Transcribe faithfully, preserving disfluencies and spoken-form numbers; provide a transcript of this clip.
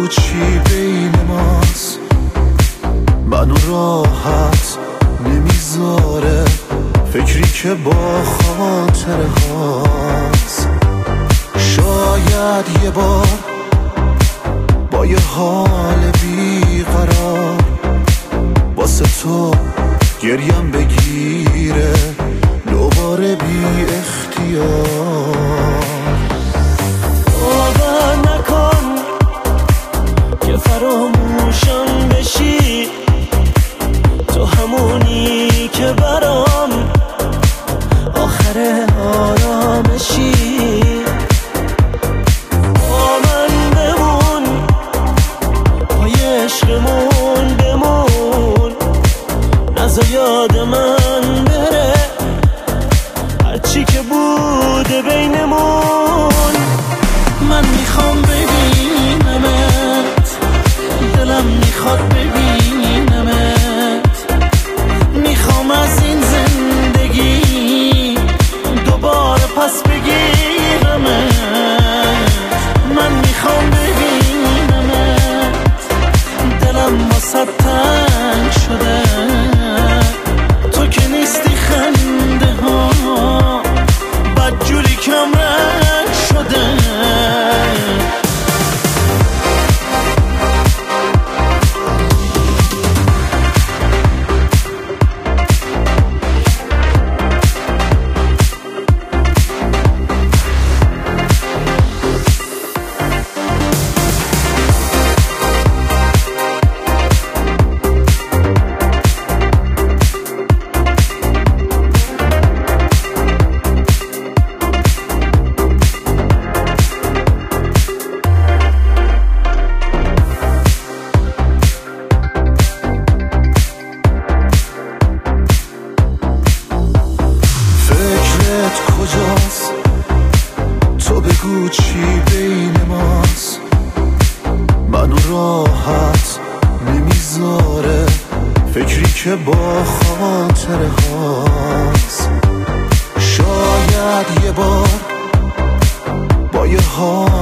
بگو چی بین ماست، منو راحت نمیذاره فکری که با خاطره هاست. شاید یه بار با یه حال بیقرار واسه تو گریم بگیره دوباره بی اختیار. باور نکن که فراموشم بشی، تو همونی که برام آخر آرامشی. با من بمون، پای عشقمون بمون، نزا یاد من بره هرچی که بوده بینمون. من میخوام ببینمت، دلم میخواد ببینمت، میخوام از این زندگی دوباره پس بگیرمت. من میخوام ببینمت، دلم واسه تنگ شده، تو که نیستی خنده ها بدجوری کم رنگ شده. کجاست تو بگو چی بین ماست، منو راحت نمیذاره فکری که با خاطره هاست. شاید یه بار با یه حال